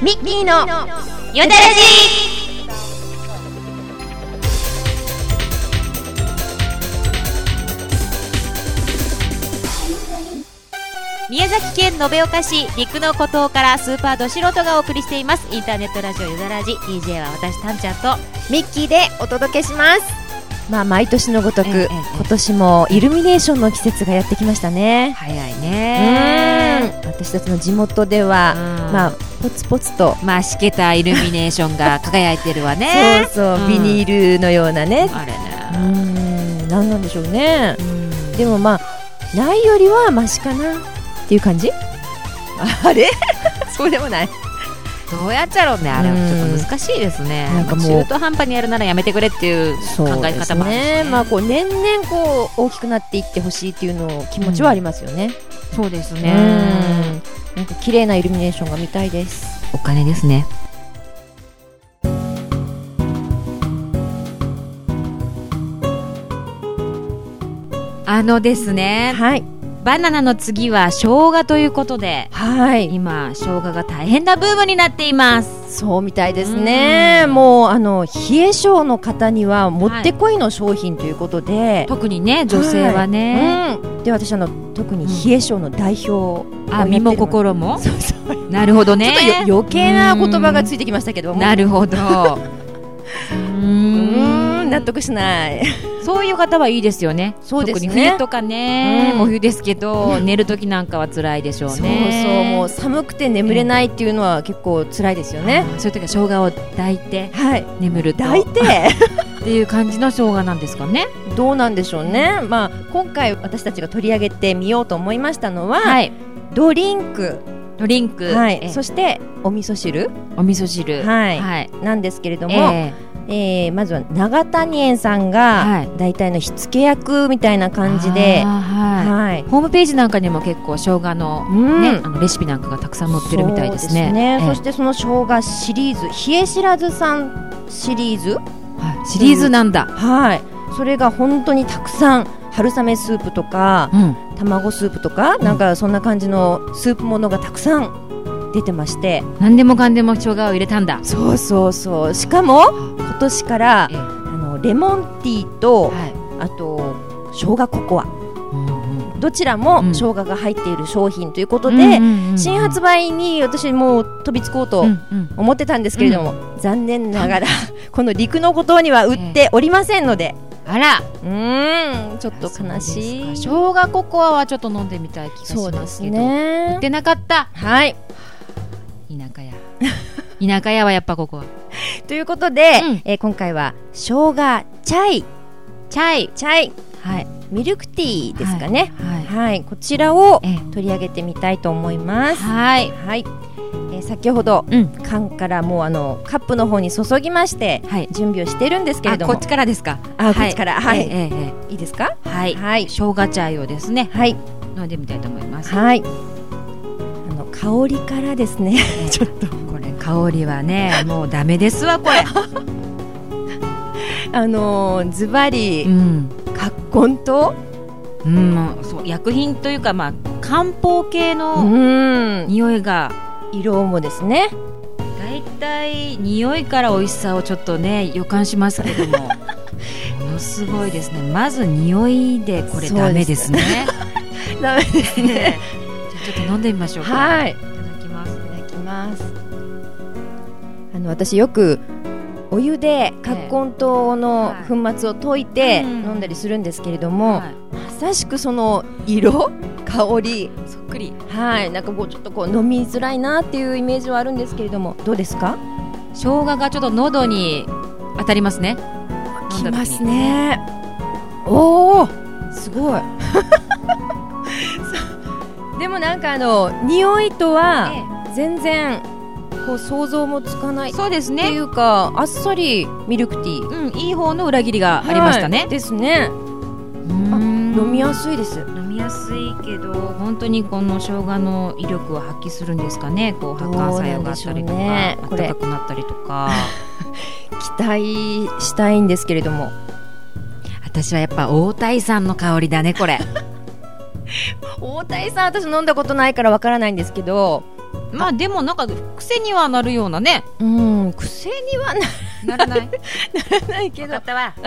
ミッキーのよだらじ。 宮崎県延岡市陸の孤島からスーパーど素人がお送りしていますインターネットラジオよだらじ。 DJ は私たんちゃんとミッキーでお届けします。毎年のごとく、今年もイルミネーションの季節がやってきましたね。 早いね。 私たちの地元では、ポツポツとしけたイルミネーションが輝いてるわね。 そう、ビニールのようなね。 あれね、 何なんでしょうね。でもないよりはマシかなっていう感じ。あれそうでもない。 どうやっちゃろうね。あれはちょっと難しいですね。 なんかもう中途半端にやるならやめてくれっていう考え方もあるしね。 年々大きくなっていってほしいっていうの気持ちはありますよね。 そうですね。 なんか綺麗なイルミネーションが見たいです。 お金ですね。ですね、バナナの次は生姜ということで、今生姜が大変なブームになっています。 そうみたいですね。もう冷え性の方にはもってこいの商品ということで、 特にね女性はね、 で私特に冷え性の代表を身も心も。 そうなるほどね。 ちょっと余計な言葉がついてきましたけども。 なるほど。 納得しない。 そういう方はいいですよね。 そうですね。 特に冬とかね、もう冬ですけど、寝る時なんかは辛いでしょうね。 もう寒くて眠れないっていうのは結構辛いですよね。 そういう時は生姜を抱いて、眠ると抱いてっていう感じの生姜なんですかね。 どうなんでしょうね。今回私たちが取り上げてみようと思いましたのは、ドリンク、そしてお味噌汁なんですけれども、まずは長谷園さんが大体の火付け役みたいな感じで、ホームページなんかにも結構生姜の、レシピなんかがたくさん載ってるみたいですね。 そしてその生姜シリーズ、冷え知らずさんシリーズ、 なんだ。 それが本当にたくさん、春雨スープとか、卵スープとか、なんかそんな感じのスープものがたくさん出てまして、 何でもかんでも生姜を入れたんだ。 そう。しかも今年からレモンティーと、あと生姜ココア、どちらも生姜が入っている商品ということで、新発売に私もう飛びつこうと思ってたんですけれども、残念ながらこの陸の孤島には売っておりませんので、 あら、 ちょっと悲しい。 生姜ココアはちょっと飲んでみたい気がしますけど、売ってなかった。田舎屋はやっぱここはということで、今回は生姜チャイ、ミルクティーですかね。こちらを取り上げてみたいと思います。先ほど、缶からもうカップの方に注ぎまして、準備をしているんですけれども、 こっちからですか。 こっちから、いいですか。 生姜チャイをですね、飲んでみたいと思います。 香りからですね、ちょっとこれ香りはねもうダメですわこれ。 ズバリ、葛根と、 そう薬品というか、漢方系の匂いが、 色もですね、 だいたい匂いから美味しさをちょっとね予感しますけどもものすごいですね。まず匂いでこれダメですね。 ダメですね。 ちょっと飲んでみましょうか。いただきます。 私よくお湯で葛根湯の粉末を溶いて飲んだりするんですけれども、まさしくその色、香りそっくり。 なんかちょっと飲みづらいなっていうイメージはあるんですけれども、どうですか。 生姜がちょっと喉に当たりますね。 きますね。おー、すごい。でもなんか匂いとは全然想像もつかない。 そうですね。 っていうか、あっさりミルクティー、 いい方の裏切りがありましたね。 ですね。飲みやすいです。 飲みやすいけど、本当にこの生姜の威力を発揮するんですかね。発汗作用があったりとか、暖かくなったりとか期待したいんですけれども、 私はやっぱ大鯛さんの香りだねこれ。 大鯛さん私飲んだことないからわからないんですけど、 まあでもなんか癖にはなるようなね。 癖にはならないならないけど。 分かったわ。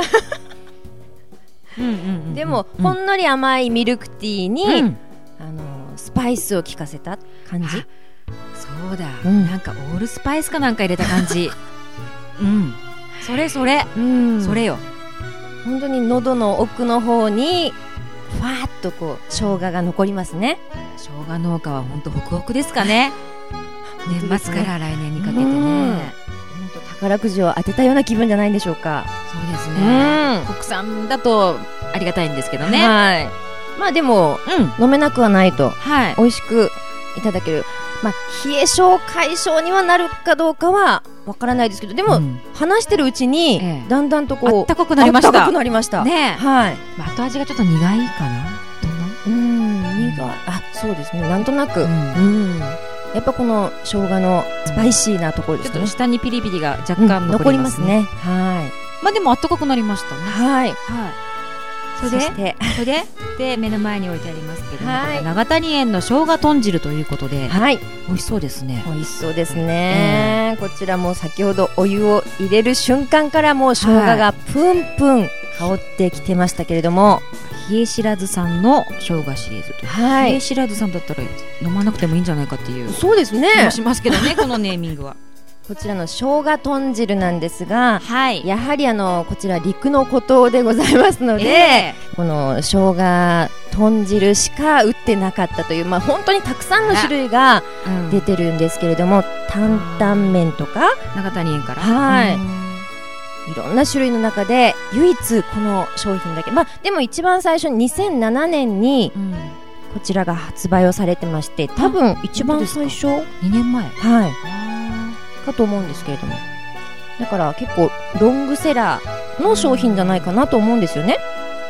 でも、ほんのり甘いミルクティーに、スパイスを効かせた感じ。 そうだ、なんかオールスパイスかなんか入れた感じ。それそれよ。 本当に喉の奥の方にふわっとこう生姜が残りますね。 生姜農家は本当ホクホクですかね。年末から来年にかけてね。 宝くじを当てたような気分じゃないんでしょうか。 そうですね。国産だとありがたいんですけどね。 まあでも、飲めなくはないと、美味しくいただける。まあ冷え性解消にはなるかどうかはわからないですけど、でも、話してるうちにだんだんとこうあったかくなりました。 あったかくなりましたね。 後味がちょっと苦いかな。 苦い。そうですね。なんとなく。やっぱこの生姜のスパイシーなところですね。 ちょっと下にピリピリが若干残りますね。まあでもあったかくなりましたね。それで目の前に置いてありますけど、長谷園の生姜豚汁ということで、美味しそうですね。 美味しそうですね。こちらも先ほどお湯を入れる瞬間からもう生姜がプンプン香ってきてましたけれども、 冷え知らずさんの生姜シリーズと、冷え知らずさんだったら飲まなくてもいいんじゃないかっていう、 そうですね、 気もしますけどね。このネーミングはこちらの生姜豚汁なんですが、やはりこちら陸の孤島でございますので、この生姜豚汁しか売ってなかったという、まあ本当にたくさんの種類が出てるんですけれども、担々麺とか長谷園からいろんな種類の中で唯一この商品だけ、まあでも一番最初に2007年にこちらが発売をされてまして、多分一番最初 2年前かと思うんですけれども、だから結構ロングセラーの商品じゃないかなと思うんですよね。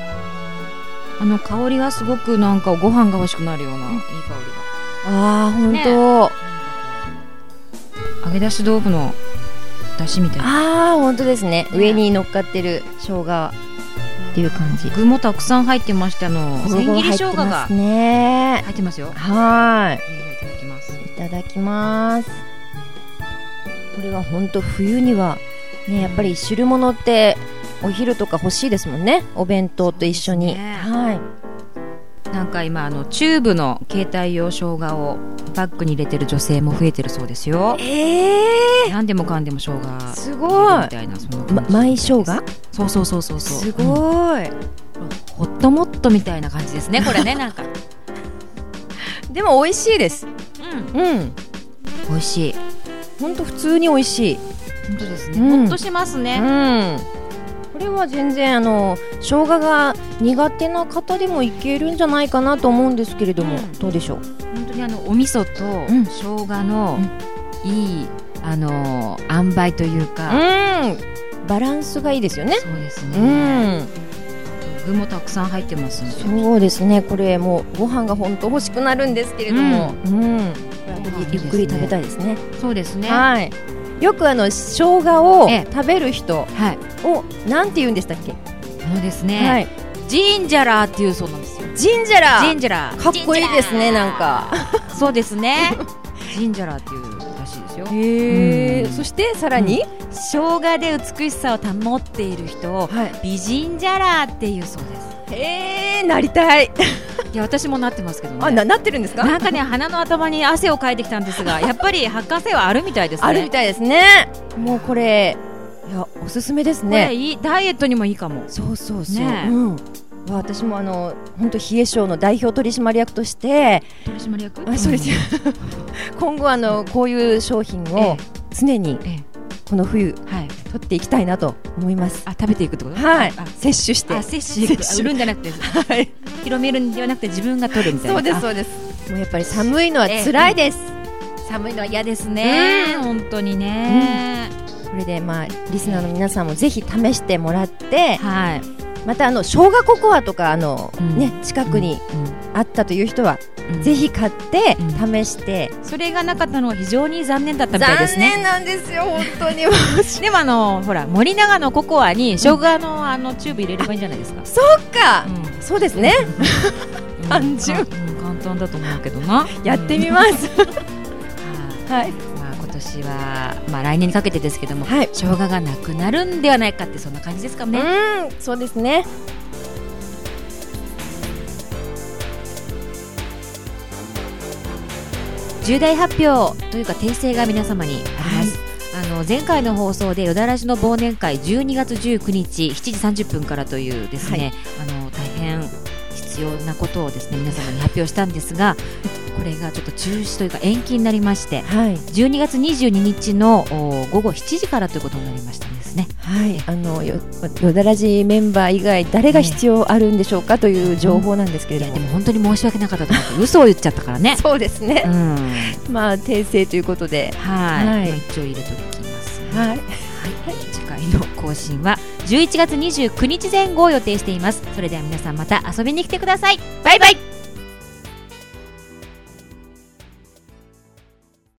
香りがすごくなんかご飯が欲しくなるような、いい香りが。本当。 揚げ出し豆腐の出汁みたいな。 本当ですね。上に乗っかってる生姜っていう感じ。 具もたくさん入ってまして、千切り生姜が入ってますよ。いただきます。これは本当冬にはね、やっぱり汁物ってお昼とか欲しいですもんね。お弁当と一緒に。 なんか今チューブの携帯用生姜をバッグに入れてる女性も増えてるそうですよ。何でもかんでも生姜すごいみたいな、 マイ生姜。 そうすごい、 ホットモットみたいな感じですね、これね。なんかでも美味しいです。 美味しい。 本当普通に美味しい。 本当ですね。ほっとしますね。 これは全然生姜が苦手な方でもいけるんじゃないかなと思うんですけれども、どうでしょう。 本当にお味噌と生姜のいい塩梅というか、 バランスがいいですよね。 そうですね。具もたくさん入ってますんで。 そうですね。これもうご飯が本当欲しくなるんですけれども、ゆっくり食べたいですね。 そうですね。 よく生姜を食べる人をなんて言うんでしたっけ。 ですね、ジンジャラーっていうそうなんですよ。 ジンジャラーかっこいいですね。なんかそうですね。ジンジャラーっていうらしいですよ。 そしてさらに生姜で美しさを保っている人を美人ジャラーっていうそうです。 なりたい。 いや、私もなってますけどね。 なってるんですか。 なんかね、鼻の頭に汗をかいてきたんですが、やっぱり発汗性はあるみたいですね。 あるみたいですね。もうこれおすすめですね。 これダイエットにもいいかも。 そう私も本当冷え性の代表取締役として今後こういう商品を常にこの冬取っていきたいなと思います。 食べていくってこと。 摂取して売るんじゃなくて広めるんではなくて自分が取るみたいな。 そうです。もうやっぱり寒いのは辛いです。 寒いのは嫌ですね。本当にね。 これでリスナーの皆さんもぜひ試してもらって、また生姜ココアとか近くにあったという人はぜひ買って試して。 それがなかったのは非常に残念だったみたいですね。 残念なんですよ、本当に。 でもほら、森永のココアに生姜のチューブ入れればいいんじゃないですか。 そうか、そうですね。単純、 簡単だと思うけどな。 やってみます。 はい、 今年は、来年にかけてですけども、はい、生姜がなくなるんではないかってそんな感じですかね。 そうですね。 重大発表というか訂正が皆様にあります。はい、前回の放送でよだらじの忘年会12月19日7時30分からというですね、はい、大変必要なことをですね皆様に発表したんですがこれがちょっと中止というか延期になりまして、はい、12月22日の午後7時からということになりましたんですね。 はい、よだらじメンバー以外誰が必要あるんでしょうかという情報なんですけれども、 でも本当に申し訳なかったと思って嘘を言っちゃったからね。 そうですね、訂正ということで、 はい、一応入れておきます、ね。はい、次回の更新は11月29日前後を予定しています。それでは皆さんまた遊びに来てください。バイバイ。